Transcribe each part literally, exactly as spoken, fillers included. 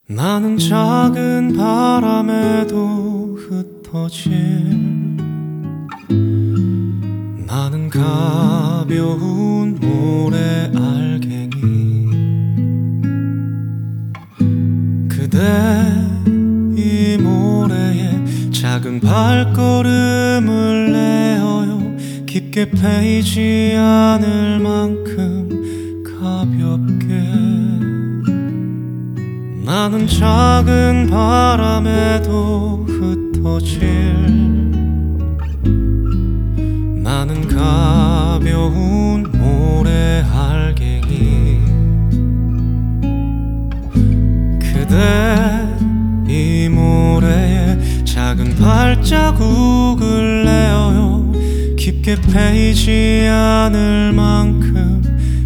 나는 작은 바람에도 흩어질, 나는 가벼운 모래 알갱이. 그대 이 모래에 작은 발걸음을 내어요. 깊게 패이지 않을 만큼 가볍게. 나는 작은 바람에도 흩어질, 나는 가벼운 모래 알갱이. 그대 이 모래에 작은 발자국을 내어요. 깊게 패이지 않을 만큼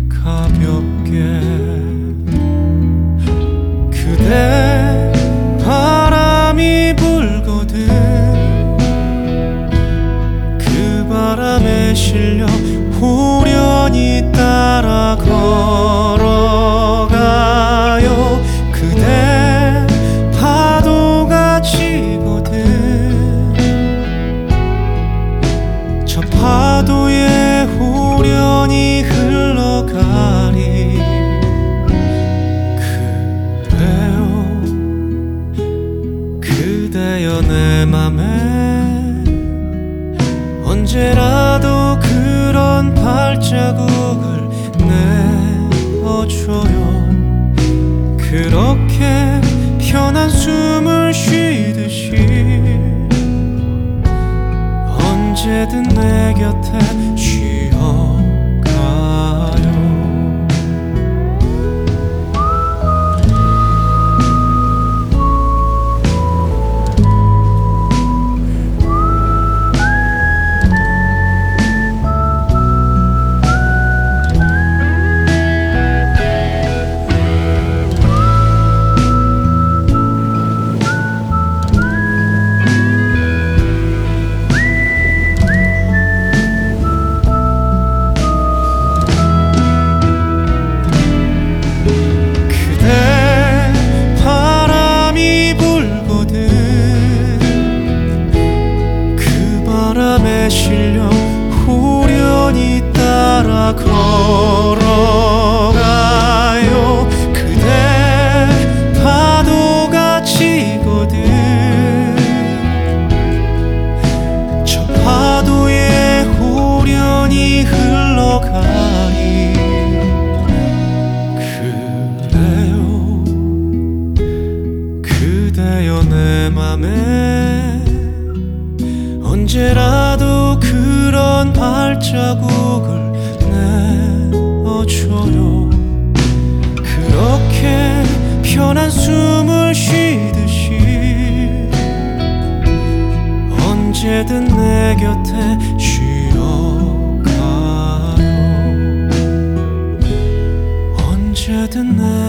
가볍게. 그대 바람이 불거든 그 바람에 실려 호련히 따라 걸어가요. 그대 파도가 치거든 저 파도에 호련히 흘러가리. 그대여 내 맘에 언제라도 그런 발자국을 내어줘요. 그렇게 편한 숨을 쉬듯이 언제든 내 곁에 쉬어가요. 바람에 실려 호련히 따라 걸어가요. 그대 파도가 치거든 저 파도에 호련히 흘러가리. 그래요 그대여 내 맘에 언제라도 그런 발자국을 내어줘요. 그렇게 편한 숨을 쉬듯이 언제든 내 곁에 쉬어가요. 언제든 내